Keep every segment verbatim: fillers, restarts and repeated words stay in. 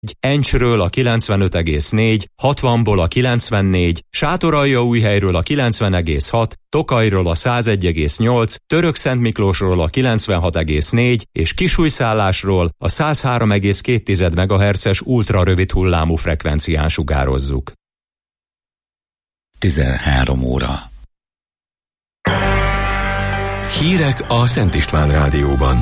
Encsről a kilencvenöt egész négy, hatvanból a kilencvennégy, Sátoraljaújhelyről a kilencven egész hat, Tokajról a száz egy egész nyolc, Törökszentmiklósról a kilencvenhat egész négy és Kisújszállásról a száz három egész két megahertzes ultrarövid hullámú frekvencián sugározzuk. tizenhárom óra. Hírek a Szent István Rádióban.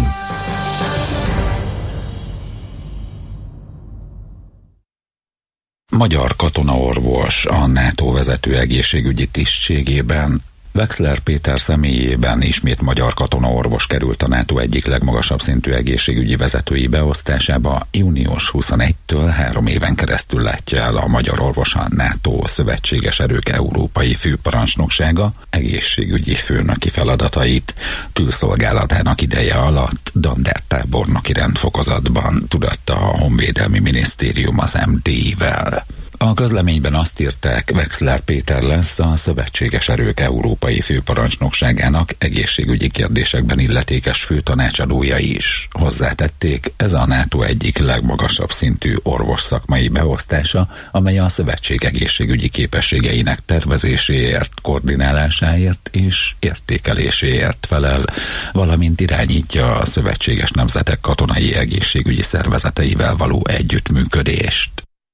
Magyar katonaorvos a NATO vezető egészségügyi tisztségében. Wexler Péter személyében ismét magyar katonaorvos került a NATO egyik legmagasabb szintű egészségügyi vezetői beosztásába. június huszonegyedikétől három éven keresztül látja el a magyar orvos a NATO szövetséges erők európai főparancsnoksága egészségügyi főnöki feladatait. Külszolgálatának ideje alatt dandártábornoki rendfokozatban tudatta a Honvédelmi Minisztérium az em dé i-vel. A közleményben azt írták, Wexler Péter lesz a szövetséges erők európai főparancsnokságának egészségügyi kérdésekben illetékes főtanácsadója is. Hozzátették, ez a NATO egyik legmagasabb szintű orvos szakmai beosztása, amely a szövetség egészségügyi képességeinek tervezéséért, koordinálásáért és értékeléséért felel, valamint irányítja a szövetséges nemzetek katonai egészségügyi szervezeteivel való együttműködést.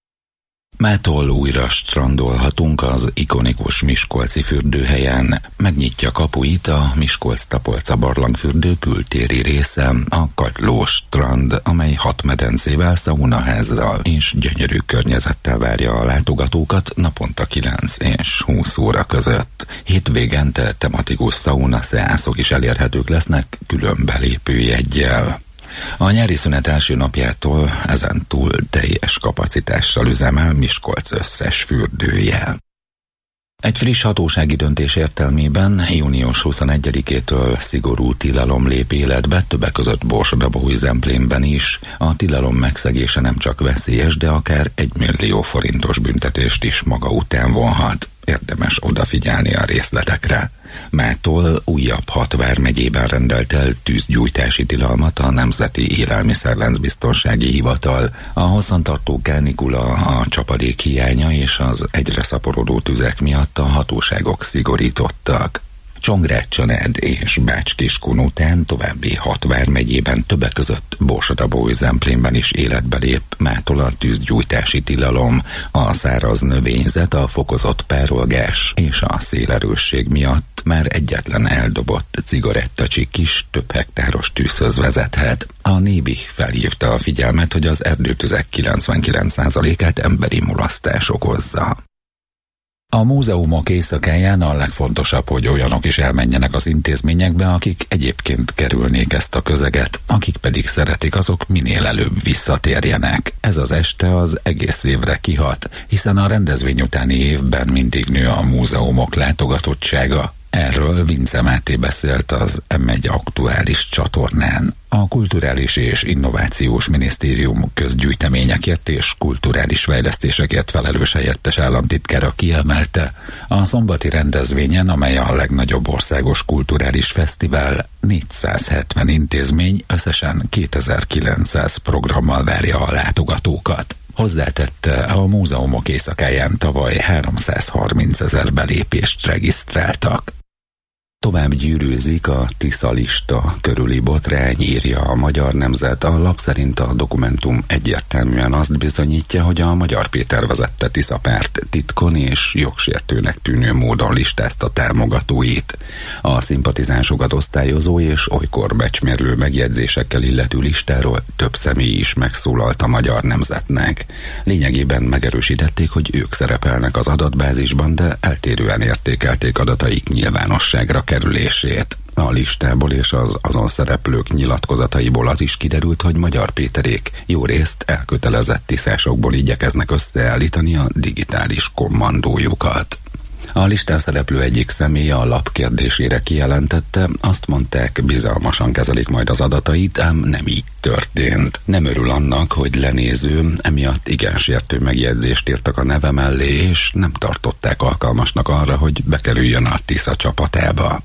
Mától újra strandolhatunk az ikonikus miskolci fürdőhelyen. Megnyitja kapuit a Miskolc-Tapolca barlangfürdő kültéri része, a Kagyló strand, amely hat medencével, szaunaházzal és gyönyörű környezettel várja a látogatókat naponta kilenc és húsz óra között. Hétvégente tematikus szauna szeánszok is elérhetők lesznek külön belépőjeggyel. A nyári szünet első napjától ezentúl teljes kapacitással üzemel Miskolc összes fürdője. Egy friss hatósági döntés értelmében június huszonegyedikétől szigorú tilalom lép életbe, többek között Borsod-Abaúj-Zemplénben is. A tilalom megszegése nem csak veszélyes, de akár egy millió forintos büntetést is maga után vonhat. Érdemes odafigyelni a részletekre. Mától újabb hat vármegyében rendelt el tűzgyújtási tilalmat a Nemzeti Élelmiszerláncbiztonsági Hivatal. A hosszantartó kánikula, a csapadék hiánya és az egyre szaporodó tüzek miatt a hatóságok szigorítottak. Csongrád-Csanád és Bács-Kiskun után további hat vármegyében, többek között Borsod-Abaúj-Zemplénben is életbe lép mától a tűzgyújtási tilalom. A száraz növényzet, a fokozott párolgás és a szélerősség miatt már egyetlen eldobott cigarettacsik is több hektáros tűzhöz vezethet. A Nébi felhívta a figyelmet, hogy az erdőtüzek kilencvenkilenc százalékát emberi mulasztás okozza. A múzeumok éjszakáján a legfontosabb, hogy olyanok is elmenjenek az intézményekbe, akik egyébként kerülnék ezt a közeget, akik pedig szeretik, azok minél előbb visszatérjenek. Ez az este az egész évre kihat, hiszen a rendezvény utáni évben mindig nő a múzeumok látogatottsága. Erről Vince Máté beszélt az em egy aktuális csatornán. A Kulturális és Innovációs Minisztérium közgyűjteményekért és kulturális fejlesztésekért felelős helyettes államtitkára kiemelte, a szombati rendezvényen, amely a legnagyobb országos kulturális fesztivál, négyszázhetven intézmény összesen kétezer-kilencszáz programmal várja a látogatókat. Hozzátette, a múzeumok éjszakáján tavaly háromszázharmincezer belépést regisztráltak. Tovább gyűrűzik a Tisza lista körüli botrány, írja a Magyar Nemzet. A lap szerint a dokumentum egyértelműen azt bizonyítja, hogy a Magyar Péter vezette Tisza párt titkon és jogsértőnek tűnő módon listázta támogatóit. A szimpatizánsokat osztályozó és olykor becsmérlő megjegyzésekkel illető listáról több személy is megszólalt a Magyar Nemzetnek. Lényegében megerősítették, hogy ők szerepelnek az adatbázisban, de eltérően értékelték adataik nyilvánosságra kerülését. A listából és az azon szereplők nyilatkozataiból az is kiderült, hogy Magyar Péterék jó részt elkötelezett tiszásokból igyekeznek összeállítani a digitális kommandójukat. A listán szereplő egyik személye a lap kérdésére kijelentette, azt mondták, bizalmasan kezelik majd az adatait, ám nem így történt. Nem örül annak, hogy lenéző, emiatt igen sértő megjegyzést írtak a neve mellé, és nem tartották alkalmasnak arra, hogy bekerüljön a Tisza csapatába.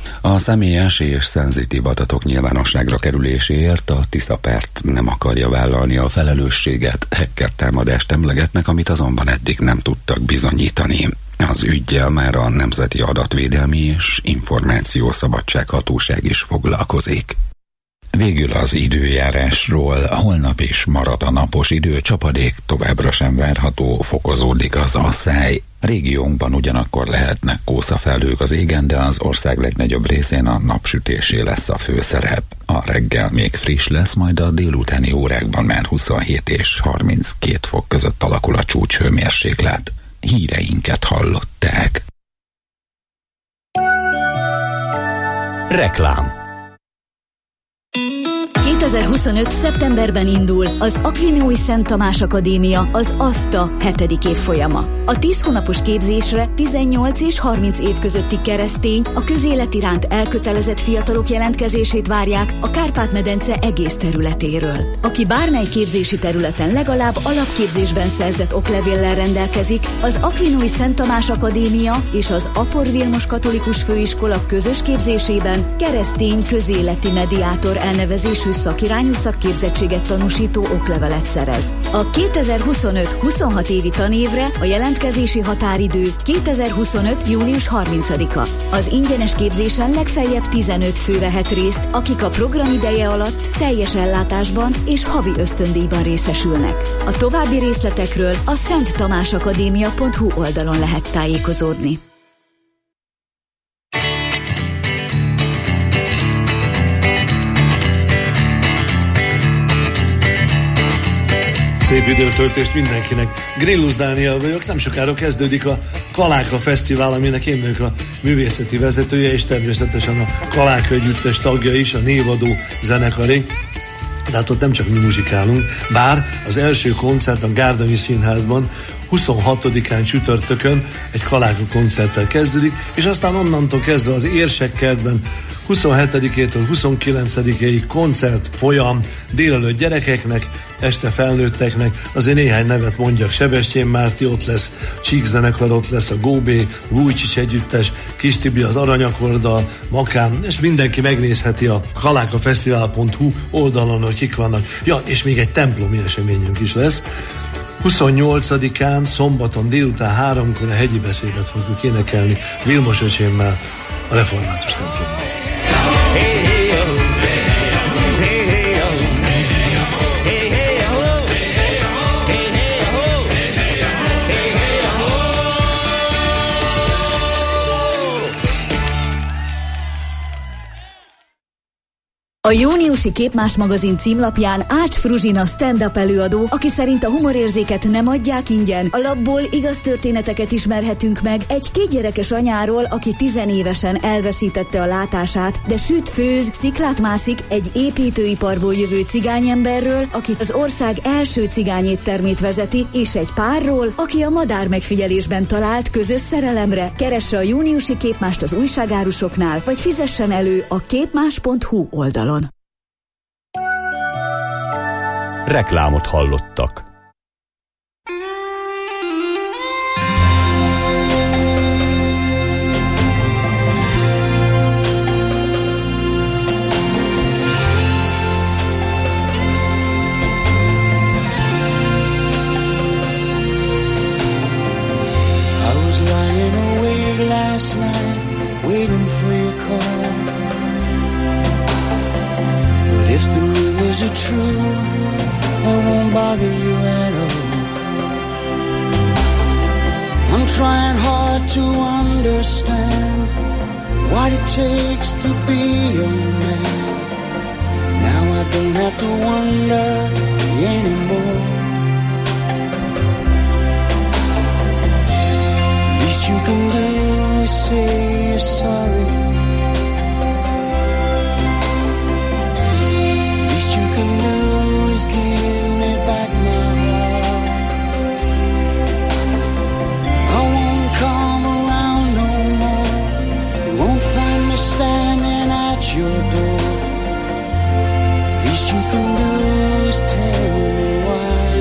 A személyes és szenzitív adatok nyilvánosságra kerüléséért a TISZA-pert nem akarja vállalni a felelősséget, hacker támadást emlegetnek, amit azonban eddig nem tudtak bizonyítani. Az üggyel már a Nemzeti Adatvédelmi és Információszabadság Hatóság is foglalkozik. Végül az időjárásról. Holnap is marad a napos idő, csapadék továbbra sem várható, fokozódik az asszály. Régiónkban ugyanakkor lehetnek kószafelhők az égen, de az ország legnagyobb részén a napsütésé lesz a főszerep. A reggel még friss lesz, majd a délutáni órákban már huszonhét és harminckét fok között alakul a csúcshőmérséklet. Híreinket hallották. Reklám. kétezer-huszonöt. szeptemberben indul az Akvinói Szent Tamás Akadémia, az ASZTA hetedik évfolyama. A tíz hónapos képzésre tizennyolc és harminc év közötti keresztény, a közélet iránt elkötelezett fiatalok jelentkezését várják a Kárpát-medence egész területéről. Aki bármely képzési területen legalább alapképzésben szerzett oklevéllel rendelkezik, az Akvinói Szent Tamás Akadémia és az Apor Vilmos Katolikus Főiskola közös képzésében keresztény közéleti mediátor elnevezésű szakirányú szakképzettséget tanúsító oklevelet szerez. A kétezer-huszonöt. huszonhat évi tanévre a jelentkezési határidő kétezer-huszonöt. június harmincadika. Az ingyenes képzésen legfeljebb tizenöt fő vehet részt, akik a program ideje alatt teljes ellátásban és havi ösztöndíjban részesülnek. A további részletekről a szenttamásakadémia pont hu oldalon lehet tájékozódni. Szép időtöltést mindenkinek. Grillus Dániel vagyok, nem sokára kezdődik a Kaláka Fesztivál, aminek én vagyok a művészeti vezetője, és természetesen a Kaláka együttes tagja is, a névadó zenekaré. De hát ott nem csak mi muzsikálunk, bár az első koncert a Gárdonyi Színházban huszonhatodikán csütörtökön egy Kaláka koncerttel kezdődik, és aztán onnantól kezdve az Érsekkertben huszonhetedikétől huszonkilencedikéig koncert folyam, délelőtt gyerekeknek, este felnőtteknek, azért néhány nevet mondjak: Sebestyén Márti ott lesz, Csík zenekar ott lesz, a Góbé, Vujcsics együttes, Kis Tibi az Aranyakorddal, Makán, és mindenki megnézheti a kalákafesztivál pont hu oldalon, hogy kik vannak. Ja, és még egy templomi eseményünk is lesz. huszonnyolcadikán szombaton délután háromkor a hegyi beszédet fogjuk énekelni Vilmos öcsémmel a református templomban. A júniusi Képmás magazin címlapján Ács Fruzsina stand-up előadó, aki szerint a humorérzéket nem adják ingyen. A labból igaz történeteket ismerhetünk meg egy kétgyerekes anyáról, aki tizenévesen elveszítette a látását, de süt, főz, sziklát mászik, egy építőiparból jövő cigányemberről, aki az ország első cigányéttermét vezeti, és egy párról, aki a madár megfigyelésben talált közös szerelemre. Keresse a júniusi Képmást az újságárusoknál, vagy fizessen elő a képmás pont hu oldalon. Reklámot hallottak. I was lying awake last night, waiting for your call. But if the rumors are true, I won't bother you at all. I'm trying hard to understand what it takes to be a man. Now I don't have to wonder anymore. Least you can do is say you're sorry. Least you can do is give me back my heart. I won't come around no more. You won't find me standing at your door. Least you can do is tell me why.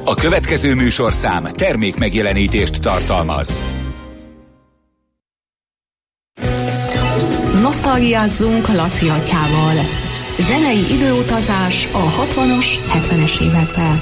A következő műsorszám termék megjelenítést tartalmaz. Nosztalgiázzunk Laci atyával. Zenei időutazás a hatvanas, hetvenes években.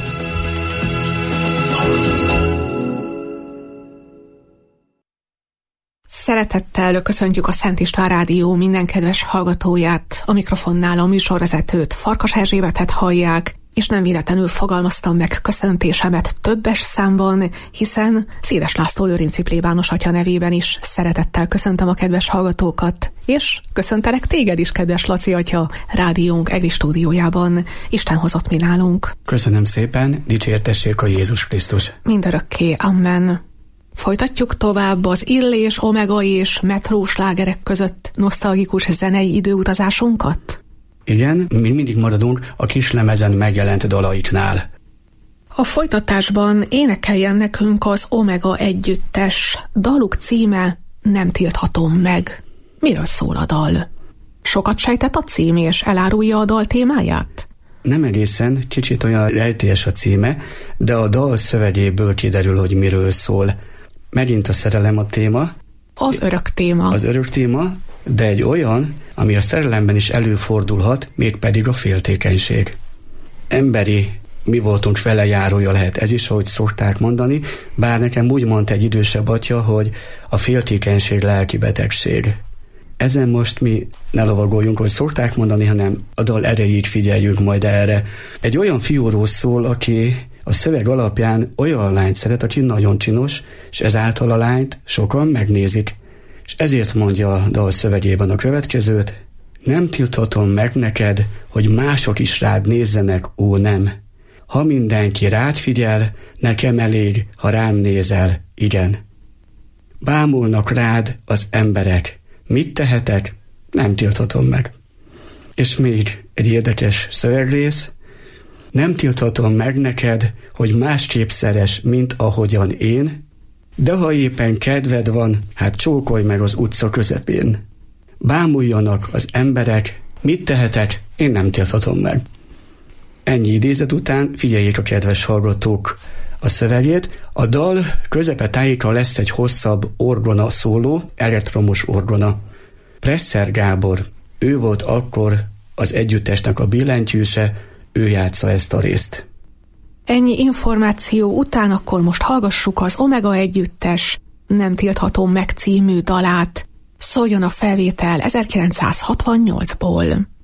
Szeretettel köszöntjük a Szent István Rádió minden kedves hallgatóját. A mikrofonnál a műsorvezetőt, Farkas Erzsébetet hallják, és nem véletlenül fogalmaztam meg köszöntésemet többes számban, hiszen Széles László lőrinci plébános atya nevében is szeretettel köszöntöm a kedves hallgatókat, és köszöntelek téged is, kedves Laci atya, rádiónk egri stúdiójában. Isten hozott mi nálunk. Köszönöm szépen, dicsértessék a Jézus Krisztus. Mindörökké, amen. Folytatjuk tovább az Illés, Omega és Metró slágerek között nosztalgikus zenei időutazásunkat? Igen, mi mindig maradunk a kislemezen megjelent dalaiknál. A folytatásban énekeljen nekünk az Omega együttes. Daluk címe Nem tilthatom meg. Miről szól a dal? Sokat sejtett a cím és elárulja a dal témáját? Nem egészen, kicsit olyan rejtélyes a címe, de a dal szövegéből kiderül, hogy miről szól. Megint a szerelem a téma. Az örök téma. Az örök téma, de egy olyan, ami a szerelemben is előfordulhat, mégpedig a féltékenység. Emberi, mi voltunk velejárója lehet ez is, ahogy szokták mondani, bár nekem úgy mondta egy idősebb atya, hogy a féltékenység lelki betegség. Ezen most mi ne lovagoljunk, hogy szokták mondani, hanem a dal erejéig figyeljünk majd erre. Egy olyan fiúról szól, aki a szöveg alapján olyan lányt szeret, aki nagyon csinos, és ezáltal a lányt sokan megnézik. És ezért mondja a dal szövegében a következőt: nem tilthatom meg neked, hogy mások is rád nézzenek, ó nem. Ha mindenki rád figyel, nekem elég, ha rám nézel, igen. Bámulnak rád az emberek. Mit tehetek? Nem tilthatom meg. És még egy érdekes szövegrész. Nem tilthatom meg neked, hogy másképp szeres, mint ahogyan én, de ha éppen kedved van, hát csókolj meg az utca közepén. Bámuljanak az emberek, mit tehetek, én nem tilthatom meg. Ennyi idézet után figyeljék a kedves hallgatók a szövegét. A dal közepe tájéka lesz egy hosszabb orgona szóló, elektromos orgona. Presser Gábor, ő volt akkor az együttesnek a billentyűse, ő játsza ezt a részt. Ennyi információ után akkor most hallgassuk az Omega együttes Nem tilthatom meg című dalát. Szóljon a felvétel ezerkilencszázhatvannyolcból.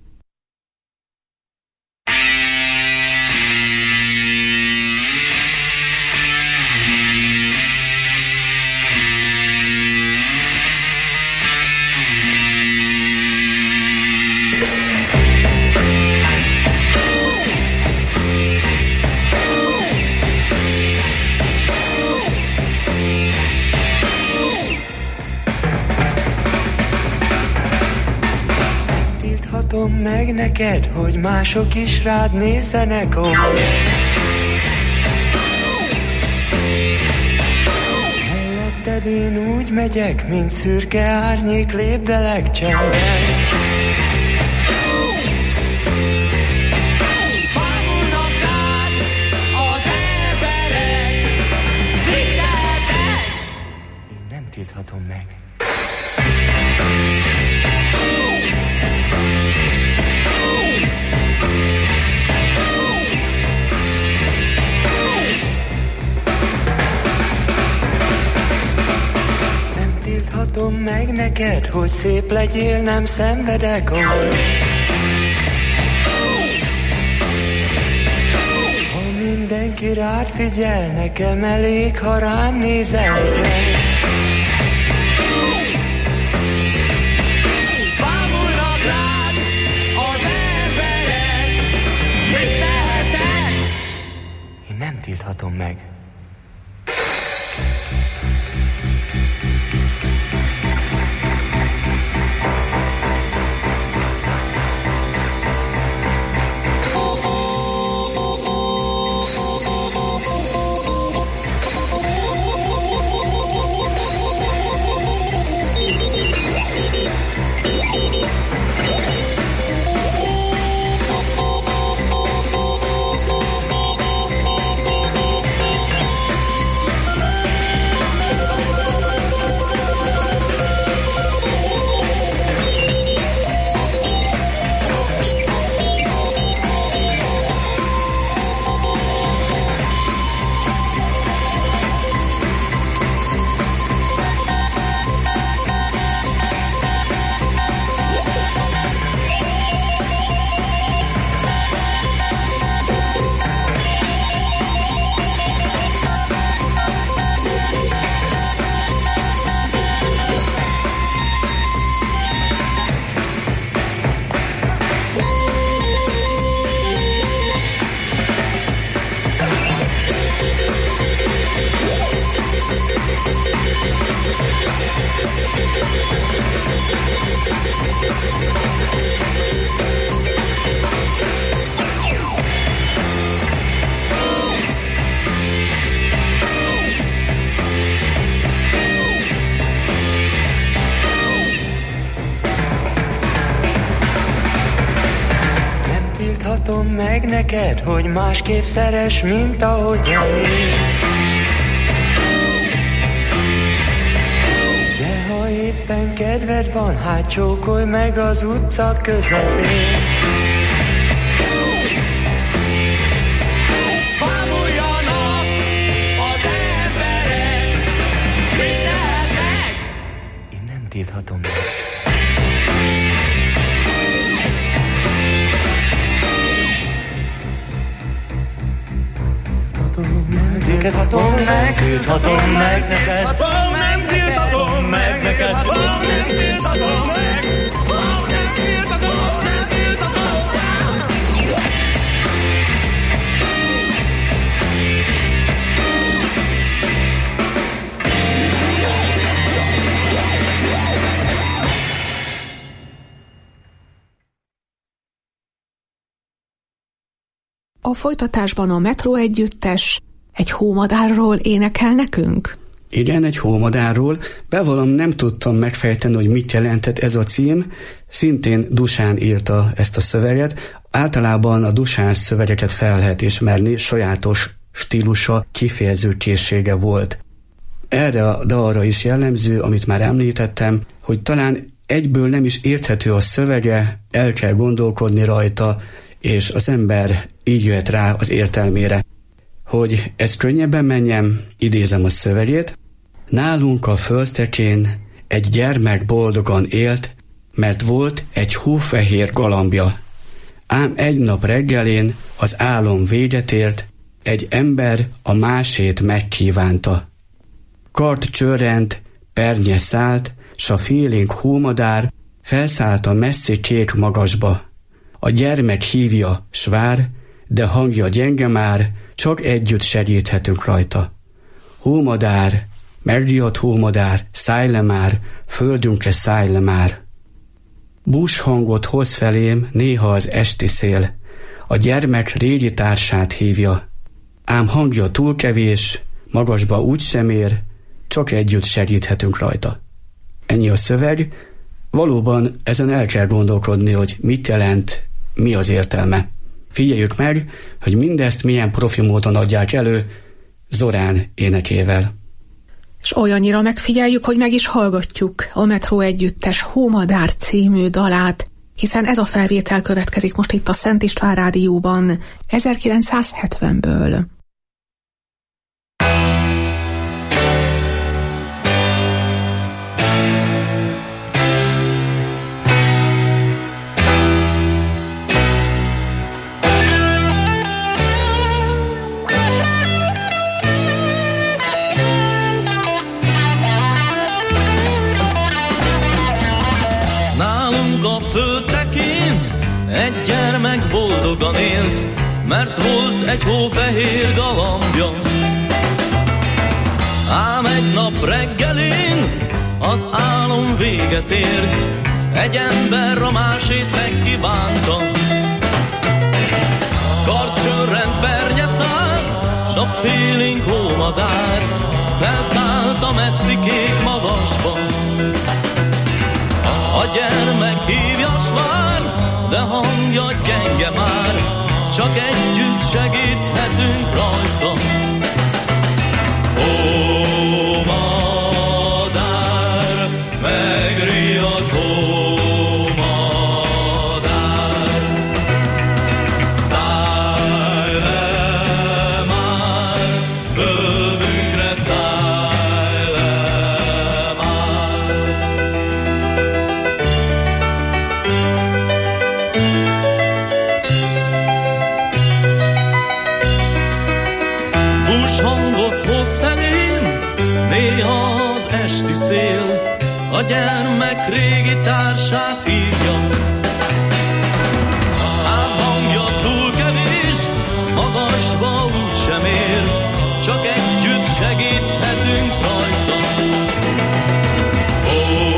Meg neked, hogy mások is rád nézzenek, ó. Helyetted én úgy megyek, mint szürke árnyék, lépdelek csendben. Bámulnak rád az emberek, mit tehetek? Én nem tilthatom meg. Tilthatom meg neked, hogy szép legyél, nem szenvedek, ó. Ha mindenki rád figyel, nekem elég, ha rám nézel, igen. Bámulnak rád az emberek, mit tehetek? Én nem tilthatom meg. tilthatom meg neked, hogy másképp szeres, mint ahogyan én. De ha éppen kedved van, hát csókolj meg az utca közepén. Bámuljanak az emberek, mit tehetnek? Én nem tilthatom meg. Nem tilthatom meg, tilthatom meg neked. Nem tilthatom meg neked. Nem tilthatom meg. Nem tilthatom, nem tilthatom. A folytatásban a Metró együttes egy hómadárról énekel nekünk? Igen, egy hómadárról. Bevallom, nem tudtam megfejteni, hogy mit jelentett ez a cím. Szintén Dusán írta ezt a szöveget. Általában a Dusán szövegeket fel lehet ismerni, sajátos stílusa, kifejező készsége volt. Erre a dalra is jellemző, amit már említettem, hogy talán egyből nem is érthető a szövege, el kell gondolkodni rajta, és az ember így jöhet rá az értelmére. Hogy ez könnyebben menjen, idézem a szövegét. Nálunk a földtekén egy gyermek boldogan élt, mert volt egy hófehér galambja. Ám egy nap reggelén az álom véget ért, egy ember a másét megkívánta. Kard csörrent, pernye szállt, s a félénk hómadár felszállt a messzi kék magasba. A gyermek hívja, s vár, de hangja gyenge már, csak együtt segíthetünk rajta. Hómadár, megriadt hómadár, szállj le már, földünkre szállj le már. Bús hangot hoz felém néha az esti szél, a gyermek régi társát hívja. Ám hangja túl kevés, magasba úgy sem ér, csak együtt segíthetünk rajta. Ennyi a szöveg. Valóban ezen el kell gondolkodni, hogy mit jelent, mi az értelme. Figyeljük meg, hogy mindezt milyen profi módon adják elő Zorán énekével. És olyannyira megfigyeljük, hogy meg is hallgatjuk a Metró együttes Hómadár című dalát, hiszen ez a felvétel következik most itt a Szent István Rádióban ezerkilencszázhetvenből. Egy gyermek boldogan élt, mert volt egy hófehér galambja. Ám egy nap reggelén az álom véget ért, egy ember a másét megkívánta. Karcsörrend pernye szállt, s a félénk hómadár felszállt a messzi kék magasba. A gyermek hívja, s vár, de hangja gyenge már, csak együtt segíthetünk rajta. Ó, madár, megriadt hómadár, szállj le már, földünkre szállj le már. Hangot hoz felém, néha az esti szél, a gyermek régi társát hívja. Ám hangja túl kevés, magasba úgy sem ér, csak együtt segíthetünk rajta. Ó,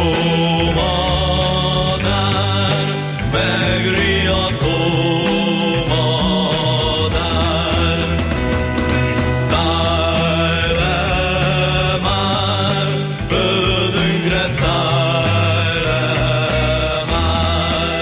madár, megriadt hómadár, szállj le már, földünkre szállj le már.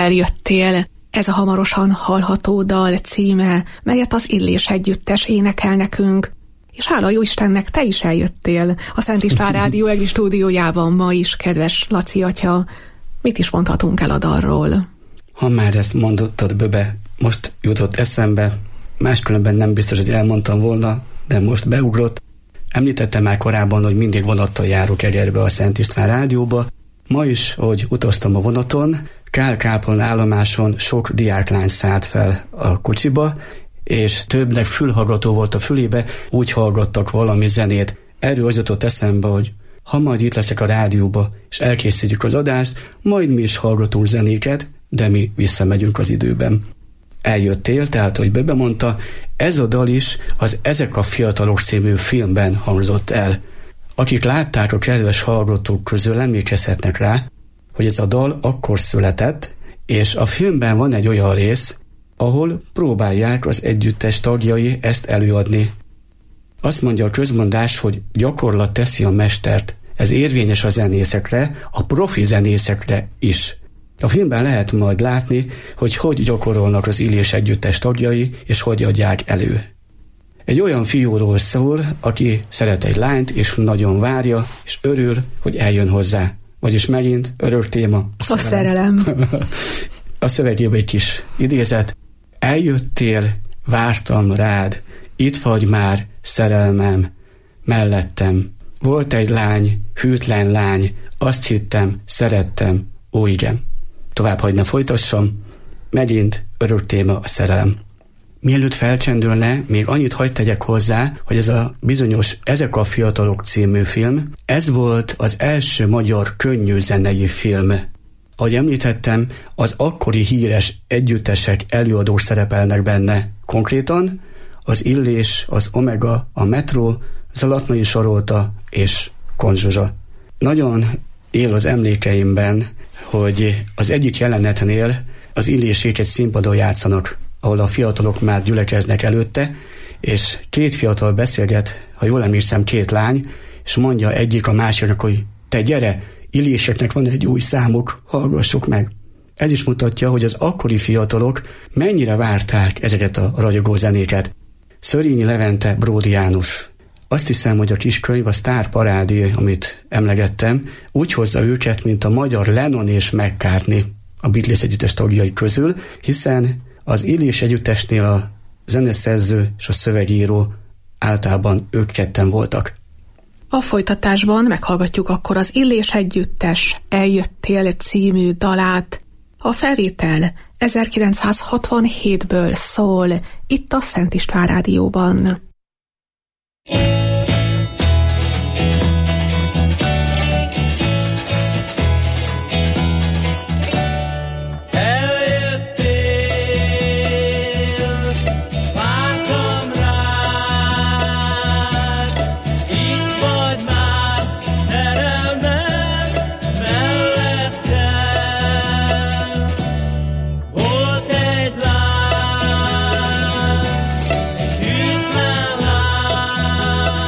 eljöttél. Ez a hamarosan hallható dal címe, melyet az Illés együttes énekel nekünk. És hála jó Istennek, te is eljöttél a Szent István Rádió egi stúdiójában ma is, kedves Laci atya. Mit is mondhatunk el a dalról? Ha már ezt mondottad, Böbe, most jutott eszembe, máskülönben nem biztos, hogy elmondtam volna, de most beugrott. Említettem már korábban, hogy mindig vonattal járok Egerbe a Szent István Rádióba. Ma is, hogy utaztam a vonaton, Kál-Kápolna állomáson sok diáklány szállt fel a kocsiba, és többnek fülhallgató volt a fülébe, úgy hallgattak valami zenét. Erről az jutott eszembe, hogy ha majd itt leszek a rádióba, és elkészítjük az adást, majd mi is hallgatunk zenéket, de mi visszamegyünk az időben. Eljöttél, tehát, hogy Böbe mondta, ez a dal is az Ezek a fiatalok című filmben hangzott el. Akik látták, a kedves hallgatók közül emlékezhetnek rá, hogy ez a dal akkor született, és a filmben van egy olyan rész, ahol próbálják az együttes tagjai ezt előadni. Azt mondja a közmondás, hogy gyakorlat teszi a mestert. Ez érvényes a zenészekre, a profi zenészekre is. A filmben lehet majd látni, hogy hogy gyakorolnak az Illés együttes tagjai, és hogy adják elő. Egy olyan fiúról szól, aki szeret egy lányt, és nagyon várja, és örül, hogy eljön hozzá. Vagyis megint örök téma. A szerelem. A szövegében egy kis idézet. Eljöttél, vártam rád, itt vagy már, szerelmem, mellettem. Volt egy lány, hűtlen lány, azt hittem, szerettem, ó igen. Tovább hagyna folytassam, megint örök téma a szerelem. Mielőtt felcsendülne, még annyit hadd tegyek hozzá, hogy ez a bizonyos Ezek a fiatalok című film, ez volt az első magyar könnyű zenei film. Ahogy említettem, az akkori híres együttesek, előadók szerepelnek benne. Konkrétan az Illés, az Omega, a Metro, Zalatnai Sarolta és Kont Zsuzsa. Nagyon él az emlékeimben, hogy az egyik jelenetnél az Illésék egy színpadon játszanak, ahol a fiatalok már gyülekeznek előtte, és két fiatal beszélget, ha jól emlékszem, két lány, és mondja egyik a másiknak, hogy te gyere, Illéseknek van egy új számuk, hallgassuk meg. Ez is mutatja, hogy az akkori fiatalok mennyire várták ezeket a ragyogó zenéket. Szörényi Levente, Bródi János. Azt hiszem, hogy a kis könyv, a Sztár Parádé, amit emlegettem, úgy hozza őket, mint a magyar Lennon és McCartney a Beatles együttes tagjai közül, hiszen az Illés együttesnél a zeneszerző és a szövegíró általában ők ketten voltak. A folytatásban meghallgatjuk akkor az Illés együttes Eljöttél című dalát. A felvétel ezerkilencszázhatvanhétből szól, itt a Szent István Rádióban. Lány,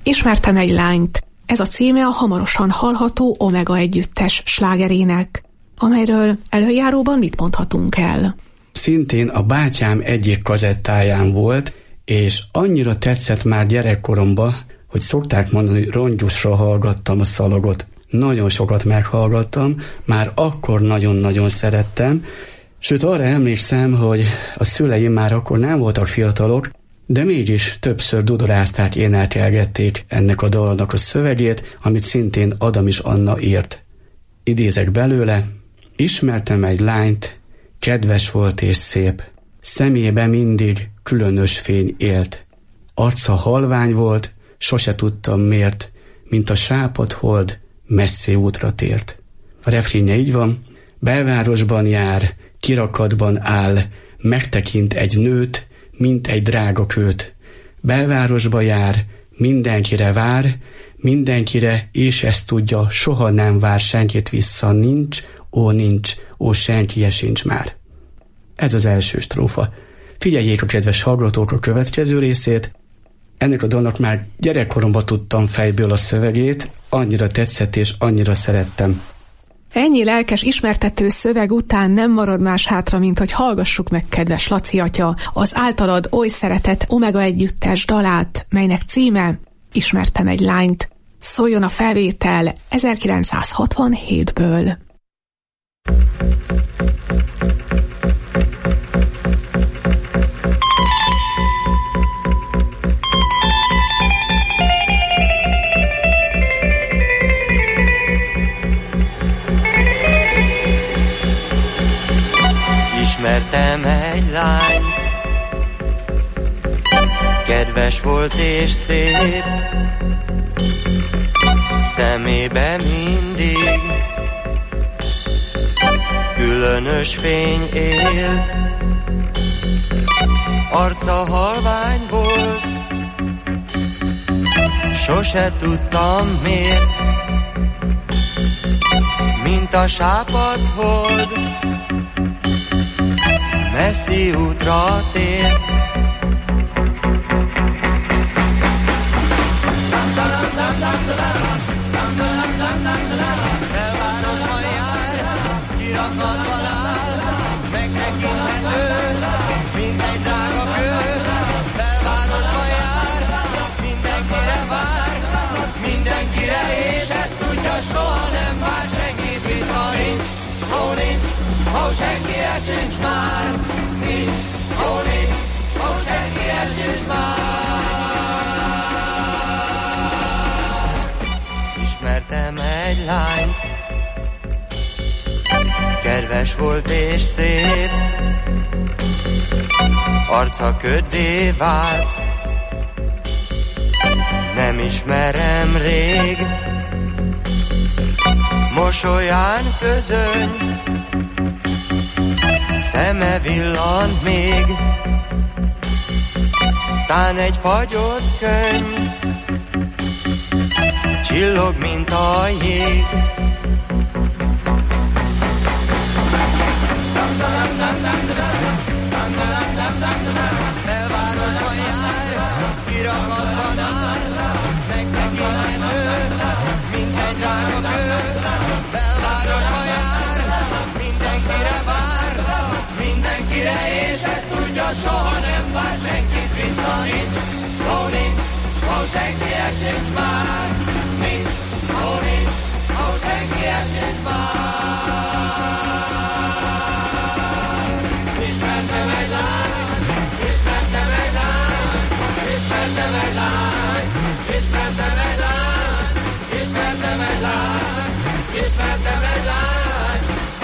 Ismertem egy lányt. Ez a címe a hamarosan hallható Omega együttes slágerének, amelyről előjáróban mit mondhatunk el? Szintén a bátyám egyik kazettáján volt, és annyira tetszett már gyerekkoromban, hogy szokták mondani, hogy rongyusra hallgattam a szalagot. Nagyon sokat meghallgattam, már akkor nagyon-nagyon szerettem, sőt arra emlékszem, hogy a szüleim már akkor nem voltak fiatalok, de mégis többször dudorázták, énekelgették ennek a dalnak a szövegét, amit szintén Adam és Anna írt. Idézek belőle: ismertem egy lányt, kedves volt és szép, szemébe mindig különös fény élt. Arca halvány volt, sose tudtam miért, mint a sápadt hold messzi útra tért. A refrénje így van: belvárosban jár, kirakatban áll, megtekint egy nőt, mint egy drága kőt. Belvárosba jár, mindenkire vár, mindenkire, és ezt tudja, soha nem vár senkit vissza, nincs, ó nincs, ó senkije sincs már. Ez az első strófa. Figyeljék a kedves hallgatók a következő részét. Ennek a dalnak már gyerekkoromban tudtam fejből a szövegét, annyira tetszett és annyira szerettem. Ennyi lelkes ismertető szöveg után nem marad más hátra, mint hogy hallgassuk meg, kedves Laci atya, az általad oly szeretett Omega együttes dalát, melynek címe Ismertem egy lányt. Szóljon a felvétel ezerkilencszázhatvanhétből. Ismertem egy lányt, kedves volt és szép, szemébe mindig különös fény élt. Arca halvány volt, sose tudtam miért, mint a sápadt hold messzi útra tért. Belvárosban jár, kirakatban áll, megtekinthető, mint egy drága kő. Belvárosban jár, mindenkire vár, mindenkire, és ezt tudja, soha nem vár senkit vissza, nincs, ó nincs, ó senkire sincs már, nincs, ó nincs, ó senkire sincs már. Ismertem egy lányt, kedves volt és szép, arca köddé vált, nem ismerem rég, mosolyán közöny, szeme villant még, tán egy fagyott könny, csillog, mint a jég. Belvárosban jár, kirakatban áll, megtekinthető, mint egy drága kő. Belvárosban jár, mindenkire vár, mindenkire, és ezt tudja, soha nem vár senkit vissza, nincs, ó nincs, ó senkire sincs már, nincs, ó nincs, ó senkire sincs már. Ismertem egy lányt, ismertem egy lányt, ismertem egy lányt, ismertem egy lányt, ismertem egy lányt, ismertem egy lányt.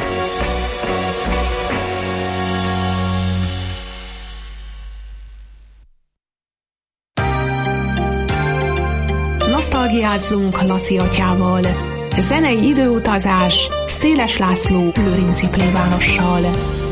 Nosztalgiázzunk Laci atyával. Zenei időutazás Széles László lőrinci plébánossal.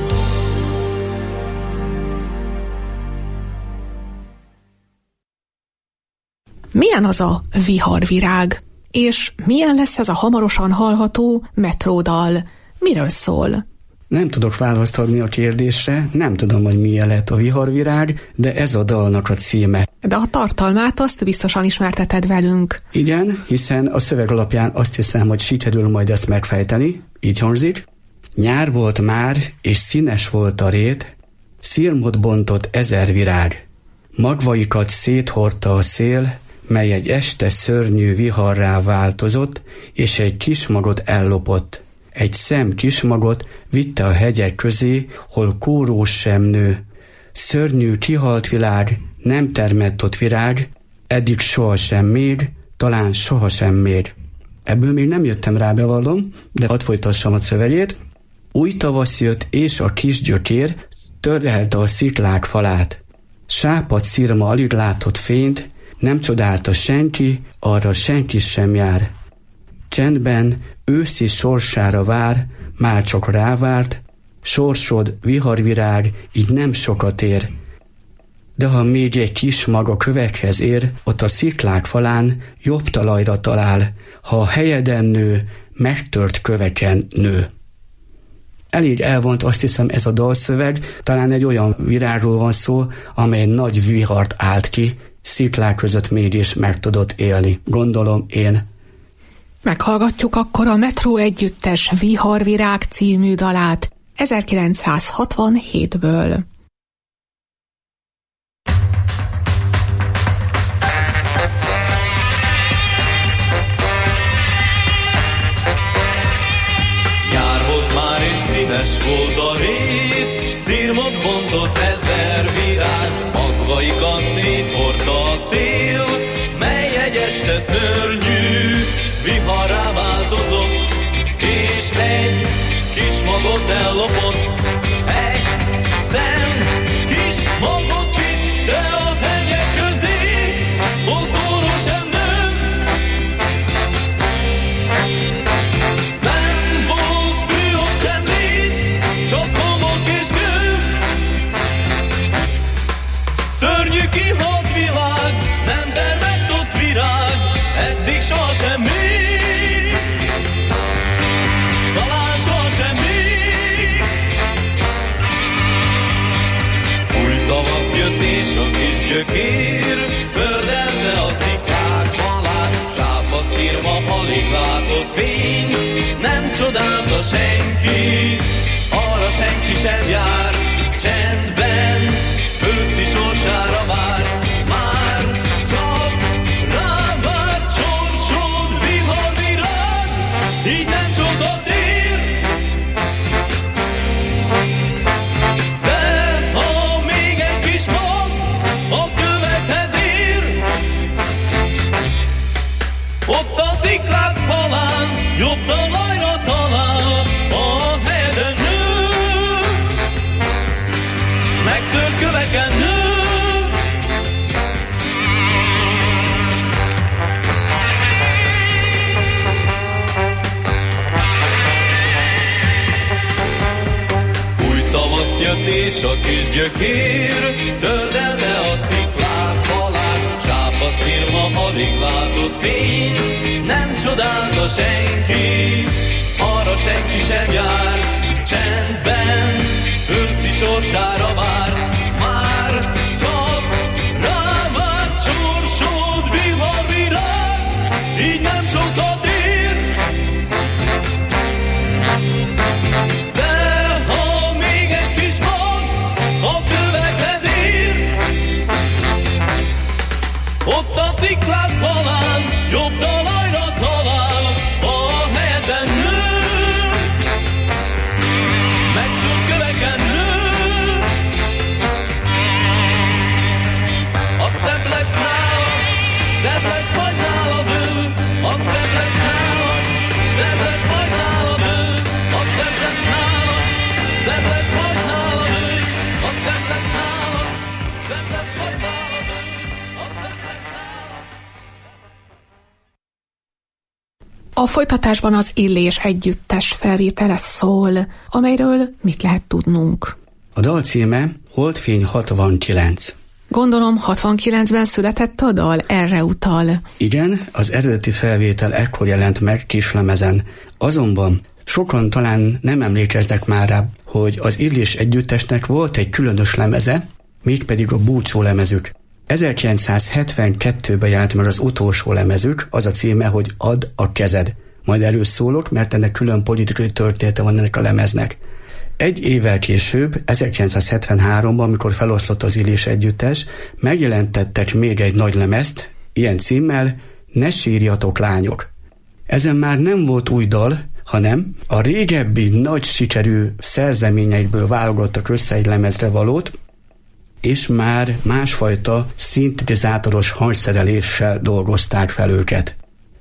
Milyen az a viharvirág? És milyen lesz ez a hamarosan hallható metródal? Miről szól? Nem tudok választ adni a kérdésre, nem tudom, hogy milyen lett a viharvirág, de ez a dalnak a címe. De a tartalmát azt biztosan ismerteted velünk. Igen, hiszen a szöveg alapján azt hiszem, hogy sikerül majd ezt megfejteni. Így hangzik. Nyár volt már, és színes volt a rét, szirmot bontott ezer virág. Magvaikat széthordta a szél, mely egy este szörnyű viharrá változott, és egy kismagot ellopott. Egy szem kismagot vitte a hegyek közé, hol kórós sem nő. Szörnyű kihalt világ, nem termett ott virág, eddig sohasem még, talán sohasem még. Ebből még nem jöttem rá, bevallom, de hadd folytassam a szövegét. Új tavasz jött, és a kis gyökér törhelte a sziklák falát. Sápadt szirma alig látott fényt, nem csodálta senki, arra senki sem jár. Csendben őszi sorsára vár, már csak rávárt, sorsod viharvirág, így nem sokat ér. De ha még egy kis maga kövekhez ér, ott a sziklák falán jobb talajra talál, ha a helyeden nő, megtört köveken nő. Elég elvont, azt hiszem, ez a dalszöveg, talán egy olyan virágról van szó, amely nagy vihart állt ki, sziklák között mégis meg tudott élni. Gondolom én. Meghallgatjuk akkor a Metró együttes Viharvirág című dalát ezerkilencszázhatvanhétből. Nyár volt már és színes volt a rét, szirmot bontott ezer virág, magvaikat széthordta a szél, mely egy este szörnyű viharrá változott, és egy kis magot ellopott. Egy szem kis magot vitte a hegyek közé, hol kóró sem nő. Nem volt fű ott semmit, csak homok és kő. Szörnyű kihalt világ, nem termett ott virág, eddig sohasem még. Talán sohasem még. Új tavasz jött és a kis gyökér tördelte a sziklák falát, sápadt szirma alig látott fény, nem csodálta senki, arra senki sem jár. Csendben őszi sorsára vár, már csak rá várt sorsod viharvirág, így nem sokat ér. De ha még egy kis mag a kövekhez ér, ott a sziklák falán jobb talajra talál, a helyeden nő, megtört köveken nő. Új tavasz jött és a kis gyökér tördelte a sziklák falát, sápadt szirma alig látott fény, nem csodálta senki, arra senki sem jár. Csendben őszi sorsára vár, már csak rávárt sorsod viharvirág, így nem sokat ér. De ha még egy kis mag a kövekhez ér, ott a sziklák falán jobb talajra talál, a helyeden nő, megtört köveken nő. A szebb lesz nálad, szebb lesz majd nálad ő, a szebb lesz nálad, szebb lesz majd nálad ő, a szebb lesz nálad, szebb lesz majd nálad ő, a szebb lesz nálad, szebb lesz majd nálad ő, a szebb lesz nálad. A folytatásban az Illés együttes felvétele szól, amelyről mit lehet tudnunk? A dal címe Holdfény hatvankilenc. Gondolom hatvankilencben született a dal, erre utal. Igen, az eredeti felvétel ekkor jelent meg kislemezen, azonban Sokan talán nem emlékeznek már rá, hogy az Illés együttesnek volt egy különös lemeze, mégpedig a búcsú lemezük. ezerkilencszázhetvenkettőben járt meg az utolsó lemezük, az a címe, hogy Add a kezed. Majd erről szólok, mert ennek külön politikai története van ennek a lemeznek. Egy évvel később, ezerkilencszázhetvenháromban, amikor feloszlott az Illés együttes, megjelentettek még egy nagy lemezt, ilyen címmel Ne sírjatok, lányok. Ezen már nem volt új dal, hanem a régebbi nagy sikerű szerzeményeikből válogattak össze egy lemezre valót, és már másfajta szintetizátoros hangszereléssel dolgozták fel őket.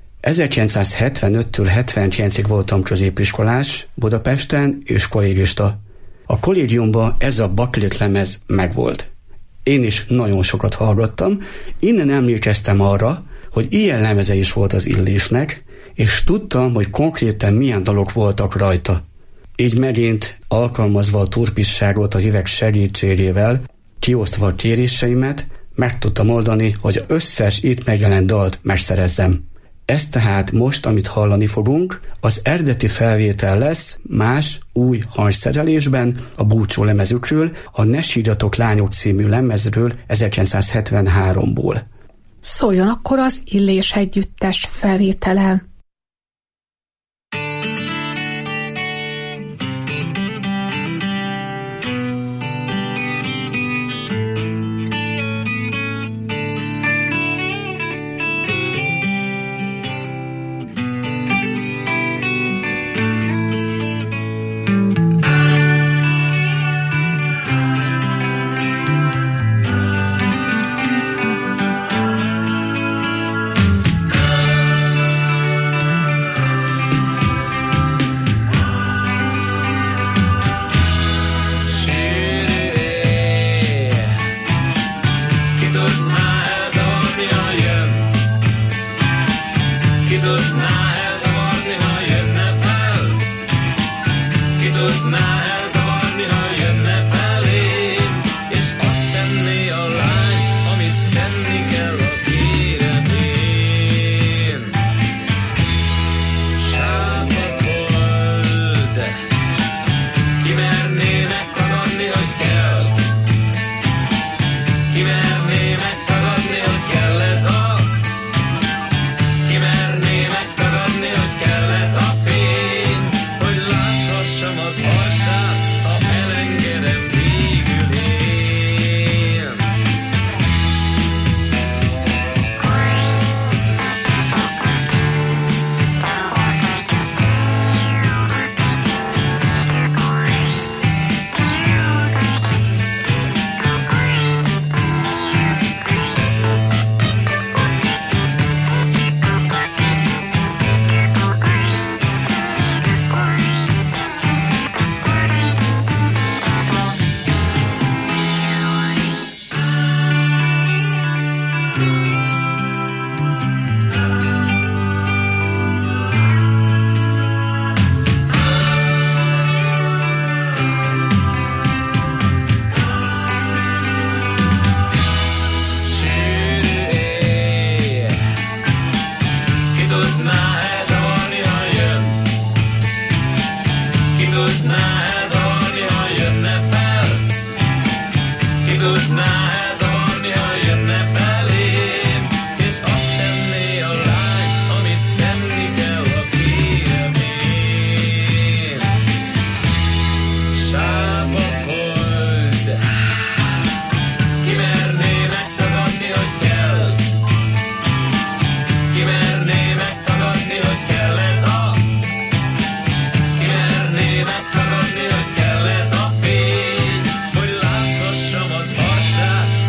ezerkilencszázhetvenöttől hetvenkilencig voltam középiskolás Budapesten és kollégista. A kollégiumban ez a Baklit lemez megvolt. Én is nagyon sokat hallgattam, innen emlékeztem arra, hogy ilyen lemeze is volt az Illésnek, és tudtam, hogy konkrétan milyen dalok voltak rajta. Így megint alkalmazva a turpisságot a hívek segítségével, kiosztva a kéréseimet, meg tudtam oldani, hogy összes itt megjelent dalt megszerezzem. Ez tehát most, amit hallani fogunk, az eredeti felvétel lesz más, új hangszerelésben a búcsú lemezükről, a Ne sírjatok, lányok című lemezről ezerkilencszázhetvenháromból. Szóljon akkor az Illés együttes felvétele. Megtagadni, hogy kell ez a fény, hogy láthassam az arcát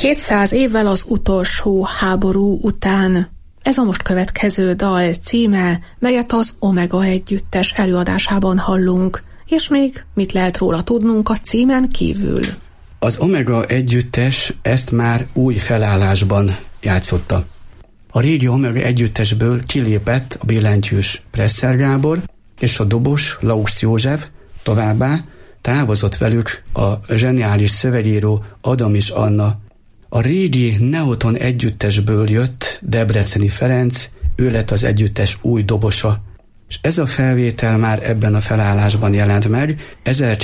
kétszáz évvel az utolsó háború után. Ez a most következő dal címe, melyet az Omega együttes előadásában hallunk, és még mit lehet róla tudnunk a címen kívül. Az Omega együttes ezt már új felállásban játszotta. A régi Omega együttesből kilépett a billentyűs Presser Gábor, és a dobos Laux József, továbbá távozott velük a zseniális szövegíró Adamis Anna. A régi Neoton együttesből jött Debreceni Ferenc, ő lett az együttes új dobosa. És ez a felvétel már ebben a felállásban jelent meg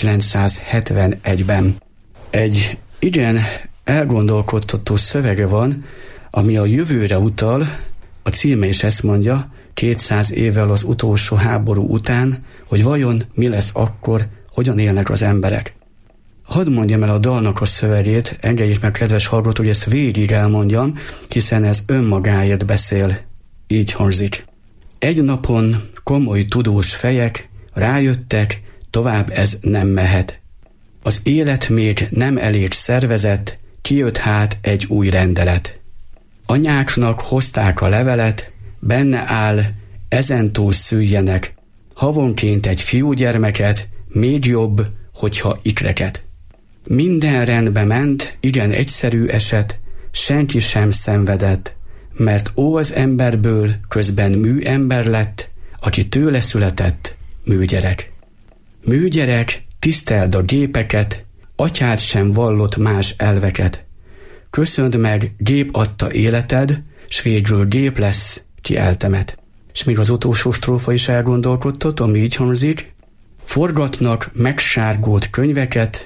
ezerkilencszázhetvenegyben. Egy igen elgondolkodtató szövege van, ami a jövőre utal, a címe is ezt mondja, kétszáz évvel az utolsó háború után, hogy vajon mi lesz akkor, hogyan élnek az emberek. Hadd mondjam el a dalnak a szövegét, engedjék meg, kedves hallgatók, hogy ezt végig elmondjam, hiszen ez önmagáért beszél. Így hangzik. Egy napon komoly tudós fejek rájöttek, tovább ez nem mehet. Az élet még nem elég szervezett, kijött hát egy új rendelet. Anyáknak hozták a levelet, benne áll, ezentúl szüljenek, havonként egy fiúgyermeket, még jobb, hogyha ikreket. Minden rendbe ment, igen egyszerű eset, senki sem szenvedett, mert ó az emberből közben műember lett, aki tőle született, műgyerek. Műgyerek, tiszteld a gépeket, atyád sem vallott más elveket. Köszönd meg, gép adta életed, s végül gép lesz, ki eltemet. És még az utolsó strófa is elgondolkodtat, ami így hangzik. Forgatnak megsárgult könyveket,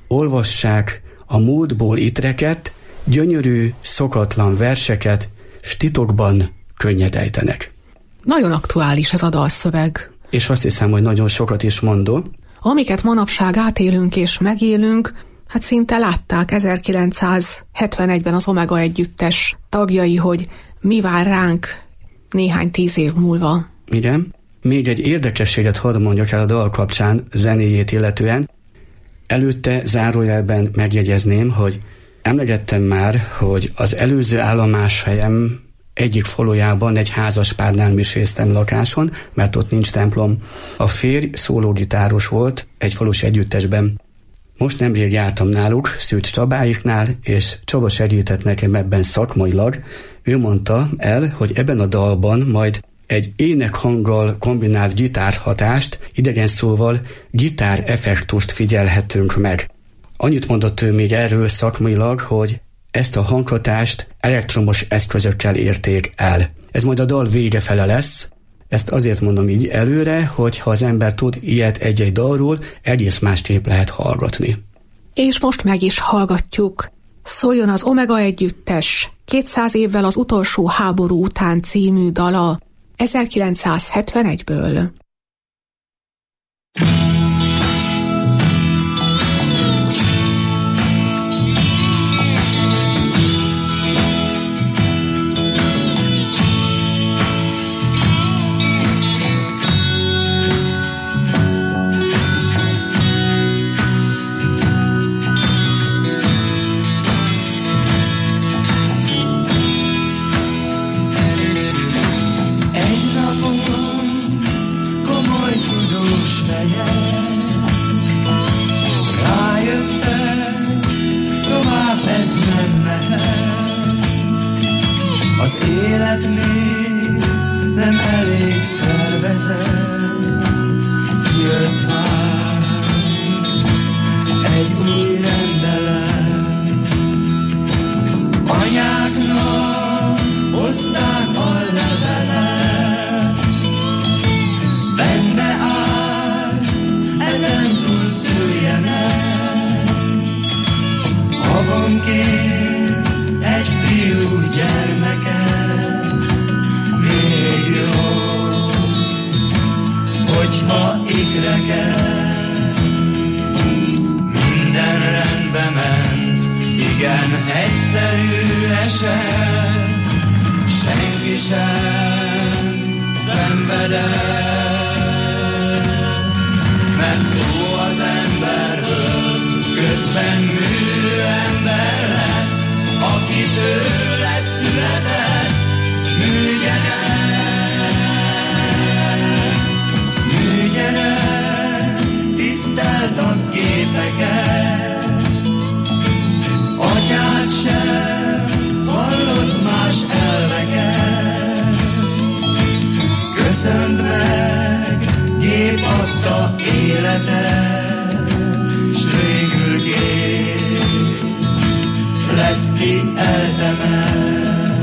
olvassák a múltból itreket, gyönyörű, szokatlan verseket, s titokban könnyet ejtenek. Nagyon aktuális ez a dalszöveg. És azt hiszem, hogy nagyon sokat is mondó. Amiket manapság átélünk és megélünk, hát szinte látták ezerkilencszázhetvenegyben az Omega együttes tagjai, hogy mi vár ránk néhány tíz év múlva. Igen. Még egy érdekességet hadd mondjak el a dal kapcsán, zenéjét illetően. Előtte zárójelben megjegyezném, hogy emlegettem már, hogy az előző állomáshelyem egyik falujában egy házaspárnál miséztem lakáson, mert ott nincs templom. A férj szólógitáros volt egy falusi együttesben. Most nemrég jártam náluk, Szűcs Csabáiknál, és Csaba segített nekem ebben szakmailag. Ő mondta el, hogy ebben a dalban majd egy énekhanggal kombinált gitárhatást, idegen szóval gitár effektust figyelhetünk meg. Annyit mondott ő még erről szakmailag, hogy ezt a hanghatást elektromos eszközökkel érték el. Ez majd a dal vége fele lesz, ezt azért mondom így előre, hogy ha az ember tud ilyet egy-egy dalról, egész másképp lehet hallgatni. És most meg is hallgatjuk. Szóljon az Omega együttes kétszáz évvel az utolsó háború után című dala ezerkilencszázhetvenegyből. Az élet még nem elég szervezett, jött már egy új rendelet. Anyáknak hozták a levelet, benne áll, ezen túl szüljenek, havonként egy fiú gyermeket, még jobb, hogyha ikreket. Minden rendbe ment, igen egyszerű eset, senki sem szenvedett, mert ó az emberből közben műember lett, aki tőle született, műgyere, műgyere, tiszteld a gépeket, atyád sem hallott más elveket, köszönd meg, gép adta életet, s végül gép lesz ki eltemet.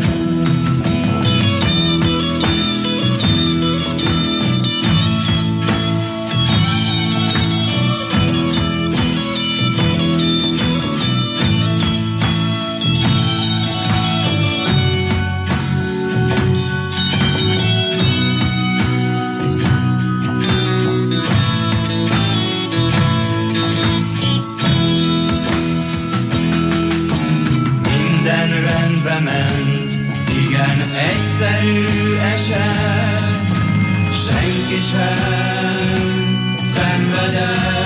Ment, igen, egyszerű eset, senki sem szenvedett,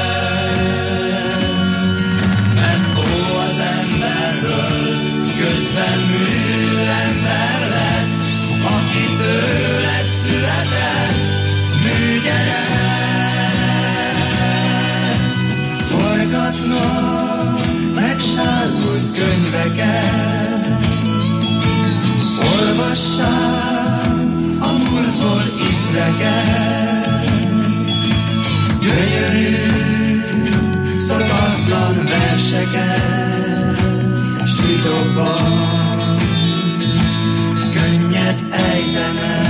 mert ó az emberből közben műember lett, aki tőle született, műgyere, forgatnak megsárgult könyveket, olvassák a múltból itt reggel, gyönyörű, szokatlan verseket, s titokban könnyet ejtenek.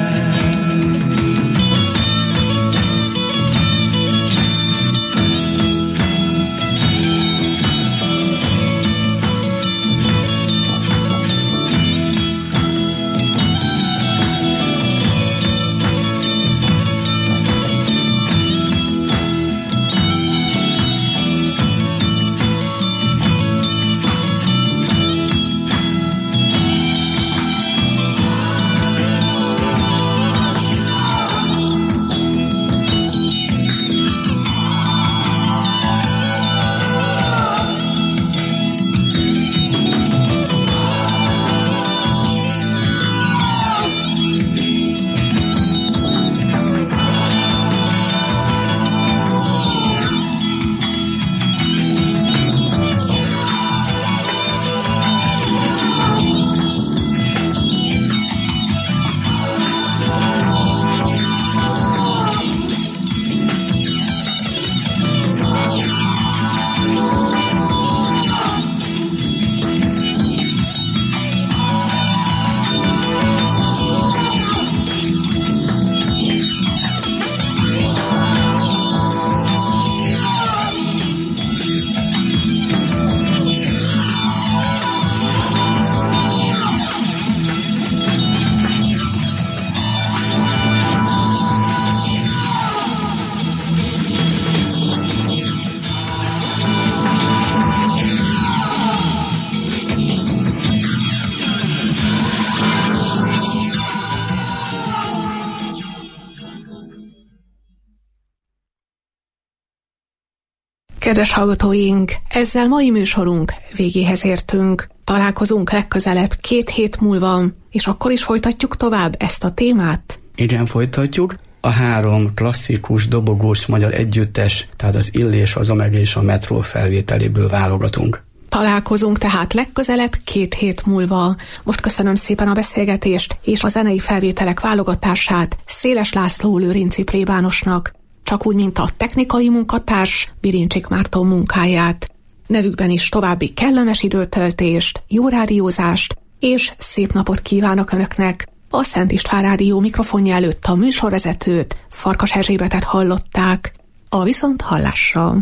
Kedves hallgatóink, ezzel mai műsorunk végéhez értünk. Találkozunk legközelebb két hét múlva, és akkor is folytatjuk tovább ezt a témát? Igen, folytatjuk. A három klasszikus, dobogós magyar együttes, tehát az Illés, az Omega és a Metró felvételéből válogatunk. Találkozunk tehát legközelebb két hét múlva. Most köszönöm szépen a beszélgetést és a zenei felvételek válogatását Széles László lőrinci plébánosnak, csak úgy, mint a technikai munkatárs Birincsik Márton munkáját. Nevükben is további kellemes időtöltést, jó rádiózást és szép napot kívánok Önöknek. A Szent István Rádió mikrofonja előtt a műsorvezetőt, Farkas Erzsébetet hallották. A viszont hallásra.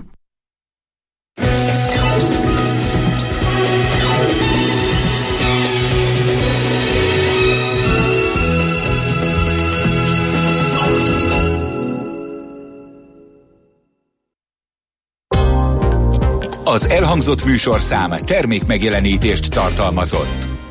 Az elhangzott műsorszám termékmegjelenítést tartalmazott.